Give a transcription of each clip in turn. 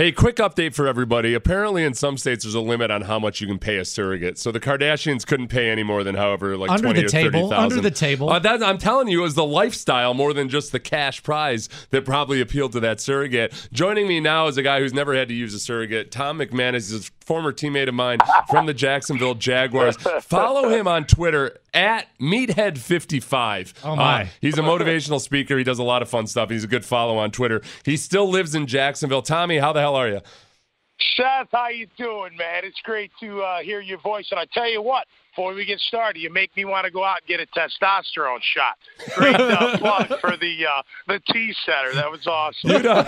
Hey, quick update for everybody. Apparently, in some states, there's a limit on how much you can pay a surrogate. So the Kardashians couldn't pay any more than however, like under 20 the or table, 30,000. under the table. I'm telling you, it was the lifestyle more than just the cash prize that probably appealed to that surrogate. Joining me now is a guy who's never had to use a surrogate. Tom McManus is a former teammate of mine from the Jacksonville Jaguars. Follow him on Twitter at Meathead55. Oh my! He's a motivational speaker. He does a lot of fun stuff. He's a good follow on Twitter. He still lives in Jacksonville. Tommy, how the hell are you? Seth, how you doing, man? It's great to hear your voice. And I tell you what, before we get started, you make me want to go out and get a testosterone shot. Great plug for the T Center. That was awesome.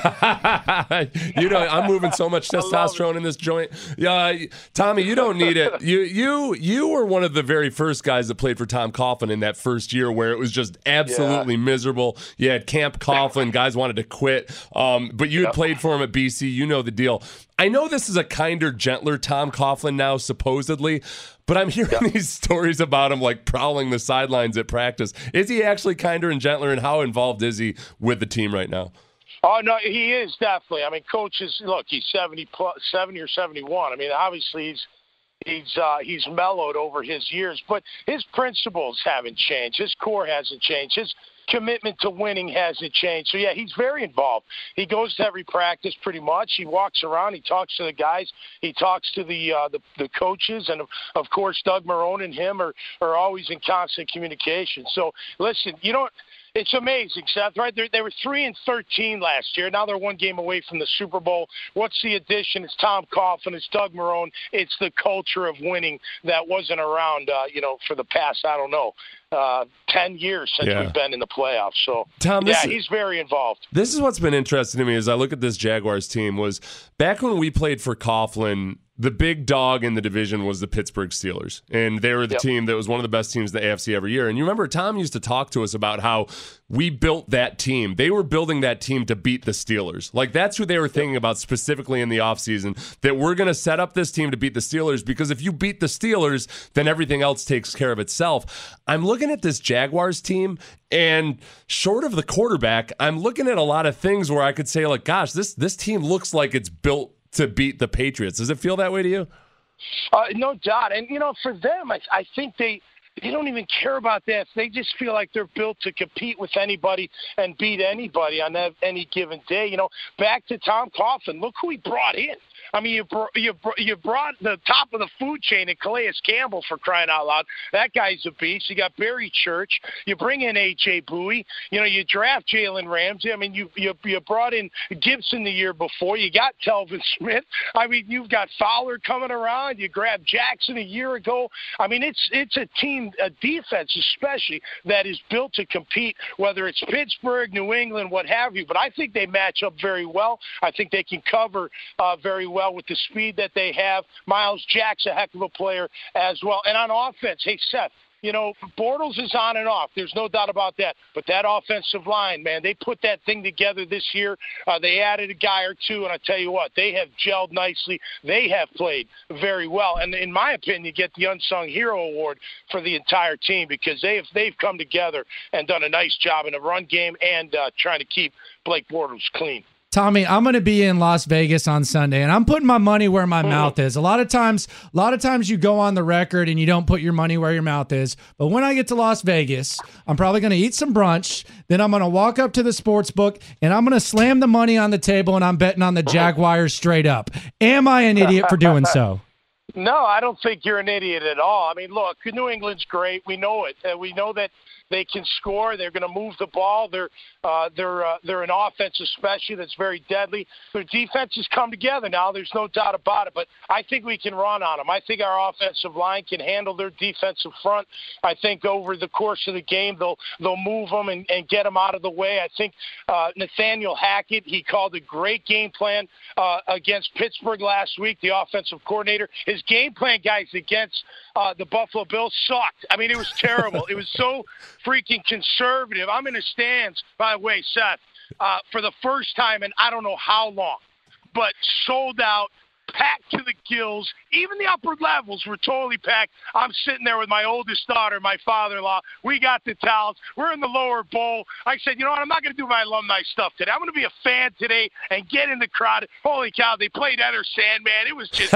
I'm moving so much testosterone in this joint. Tommy, you don't need it. You were one of the very first guys that played for Tom Coughlin in that first year where it was just absolutely miserable. You had Camp Coughlin, guys wanted to quit, but you had played for him at BC. You know the deal. I know this is a kinder, gentler Tom Coughlin now, supposedly, but I'm hearing these stories about him like prowling the sidelines at practice. Is he actually kinder and gentler, and how involved is he with the team right now? Oh, no, he is definitely. I mean, coach is, look, he's 70 or 71. I mean, obviously he's mellowed over his years, but his principles haven't changed. His core hasn't changed. His commitment to winning hasn't changed. So, yeah, he's very involved. He goes to every practice pretty much. He walks around. He talks to the guys. He talks to the coaches. And, of course, Doug Marrone and him are always in constant communication. So, listen, it's amazing, Seth, right? They were 3-13 last year. Now they're one game away from the Super Bowl. What's the addition? It's Tom Coughlin. It's Doug Marrone. It's the culture of winning that wasn't around, for the past, 10 years since we've been in the playoffs. So, Tom, he's very involved. This is what's been interesting to me as I look at this Jaguars team was back when we played for Coughlin, the big dog in the division was the Pittsburgh Steelers, and they were the team that was one of the best teams in the AFC every year. And you remember Tom used to talk to us about how we built that team. They were building that team to beat the Steelers. Like, that's who they were thinking about specifically in the offseason, that we're going to set up this team to beat the Steelers, because if you beat the Steelers, then everything else takes care of itself. I'm looking at this Jaguars team, and short of the quarterback, I'm looking at a lot of things where I could say, like, gosh, this team looks like it's built to beat the Patriots. Does it feel that way to you? No doubt. And, for them, I think they don't even care about that. They just feel like they're built to compete with anybody and beat anybody on any given day. Back to Tom Coughlin, look who he brought in. I mean, you brought the top of the food chain in Calais Campbell, for crying out loud. That guy's a beast. You got Barry Church. You bring in A.J. Bowie. You draft Jalen Ramsey. I mean, you brought in Gibson the year before. You got Telvin Smith. I mean, you've got Fowler coming around. You grabbed Jackson a year ago. I mean, it's a team, a defense especially, that is built to compete, whether it's Pittsburgh, New England, what have you. But I think they match up very well. I think they can cover very well with the speed that they have. Miles Jack's a heck of a player as well. And on offense, hey, Seth, Bortles is on and off. There's no doubt about that. But that offensive line, man, they put that thing together this year. They added a guy or two, and I tell you what, they have gelled nicely. They have played very well. And in my opinion, you get the Unsung Hero Award for the entire team, because they've come together and done a nice job in the run game and trying to keep Blake Bortles clean. Tommy, I'm going to be in Las Vegas on Sunday, and I'm putting my money where my mouth is. A lot of times you go on the record and you don't put your money where your mouth is. But when I get to Las Vegas, I'm probably going to eat some brunch. Then I'm going to walk up to the sports book, and I'm going to slam the money on the table, and I'm betting on the Jaguars straight up. Am I an idiot for doing so? No, I don't think you're an idiot at all. I mean, look, New England's great. We know it. We know that they can score. They're going to move the ball. They're an offense especially that's very deadly. Their defense has come together now. There's no doubt about it. But I think we can run on them. I think our offensive line can handle their defensive front. I think over the course of the game they'll move them and get them out of the way. I think Nathaniel Hackett, he called a great game plan against Pittsburgh last week, the offensive coordinator. His game plan, guys, against the Buffalo Bills sucked. I mean, it was terrible. It was so freaking conservative. I'm in the stands, by the way, Seth, for the first time in I don't know how long, but sold out packed to the gills. Even the upper levels were totally packed. I'm sitting there with my oldest daughter, my father-in-law. We got the towels. We're in the lower bowl. I said, you know what, I'm not going to do my alumni stuff today. I'm going to be a fan today and get in the crowd. Holy cow, they played Enter Sandman. It was just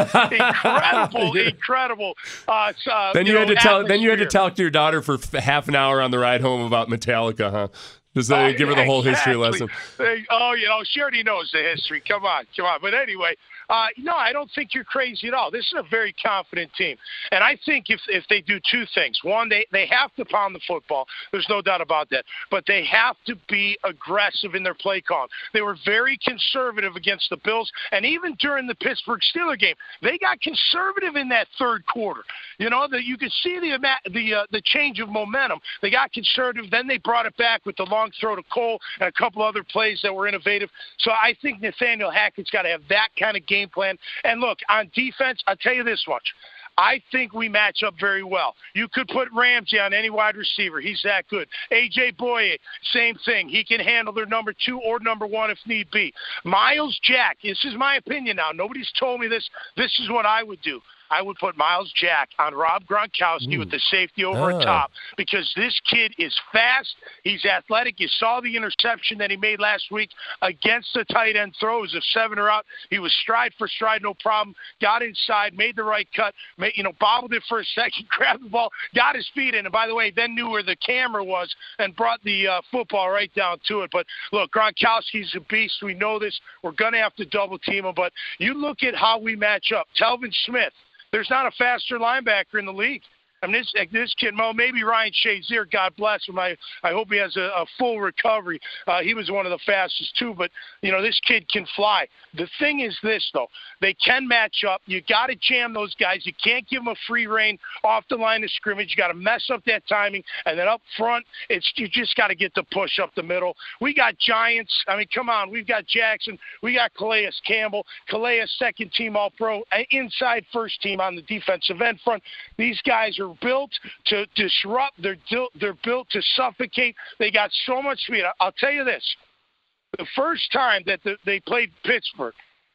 incredible. Then you had to talk to your daughter for half an hour on the ride home about Metallica, huh? Just give her the whole history lesson. She already knows the history. Come on. But anyway, no, I don't think you're crazy at all. This is a very confident team. And I think if they do two things. One, they have to pound the football. There's no doubt about that. But they have to be aggressive in their play call. They were very conservative against the Bills. And even during the Pittsburgh Steelers game, they got conservative in that third quarter. You could see the change of momentum. They got conservative. Then they brought it back with the long throw to Cole and a couple other plays that were innovative. So I think Nathaniel Hackett's got to have that kind of game plan. And look, on defense, I'll tell you this much. I think we match up very well. You could put Ramsey on any wide receiver. He's that good. A.J. Boye, same thing. He can handle their number 2 or number 1 if need be. Myles Jack, this is my opinion now. Nobody's told me this. This is what I would do. I would put Myles Jack on Rob Gronkowski with the safety over top because this kid is fast. He's athletic. You saw the interception that he made last week against the tight end throws of 7 or out. He was stride for stride, no problem. Got inside, made the right cut, bobbled it for a second, grabbed the ball, got his feet in, and by the way, then knew where the camera was and brought the football right down to it. But look, Gronkowski's a beast. We know this. We're going to have to double team him. But you look at how we match up. Telvin Smith. There's not a faster linebacker in the league. I mean, this kid, maybe Ryan Shazier, God bless him. I hope he has a full recovery. He was one of the fastest, too. But, this kid can fly. The thing is this, though. They can match up. You got to jam those guys. You can't give them a free rein off the line of scrimmage. You got to mess up that timing. And then up front, you just got to get the push up the middle. We got Giants. I mean, come on. We've got Jackson. We got Calais Campbell. Calais, second-team All-Pro. Inside first team on the defensive end front. These guys are built to disrupt. They're built to suffocate. They got so much speed. I'll tell you this. The first time that they played Pittsburgh,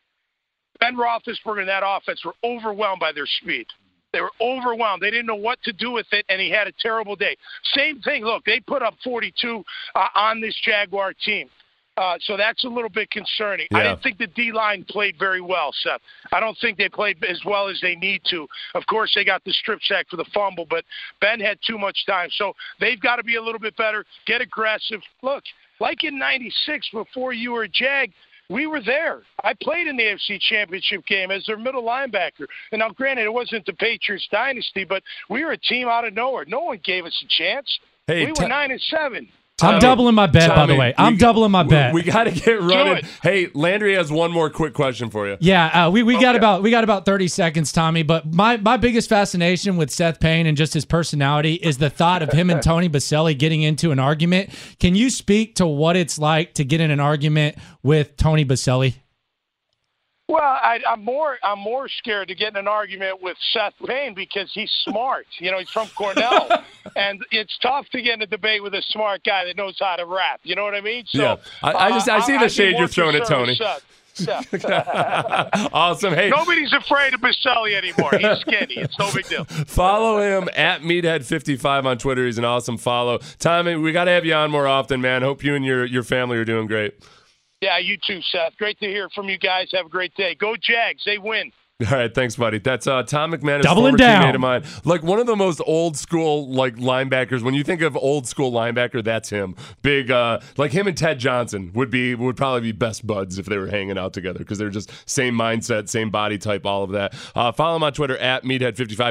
Ben Roethlisberger and that offense were overwhelmed by their speed. They were overwhelmed. They didn't know what to do with it, and he had a terrible day. Same thing. Look, they put up 42 on this Jaguar team. So that's a little bit concerning. Yeah. I didn't think the D-line played very well, Seth. I don't think they played as well as they need to. Of course, they got the strip sack for the fumble, but Ben had too much time. So they've got to be a little bit better, get aggressive. Look, like in 96 before you were a Jag, we were there. I played in the AFC Championship game as their middle linebacker. And now, granted, it wasn't the Patriots dynasty, but we were a team out of nowhere. No one gave us a chance. Hey, we were 9-7. I'm doubling my bet, by the way. I'm doubling my bet. We got to get running. Hey, Landry has one more quick question for you. Yeah, we got about 30 seconds, Tommy. But my biggest fascination with Seth Payne and just his personality is the thought of him and Tony Boselli getting into an argument. Can you speak to what it's like to get in an argument with Tony Boselli? Well, I'm more scared to get in an argument with Seth Payne because he's smart. He's from Cornell, and it's tough to get in a debate with a smart guy that knows how to rap. You know what I mean? So, yeah, I see the shade you're throwing at Tony. Yeah. Awesome. Hey, nobody's afraid of Boselli anymore. He's skinny. It's no big deal. Follow him at Meathead55 on Twitter. He's an awesome follow. Tommy, we got to have you on more often, man. Hope you and your family are doing great. Yeah, you too, Seth. Great to hear from you guys. Have a great day. Go Jags. They win. All right, thanks, buddy. That's Tom McManus, doubling former down. Teammate of mine. Like one of the most old school linebackers. When you think of old school linebacker, that's him. Big like him and Ted Johnson would probably be best buds if they were hanging out together because they're just same mindset, same body type, all of that. Follow him on Twitter at Meathead55.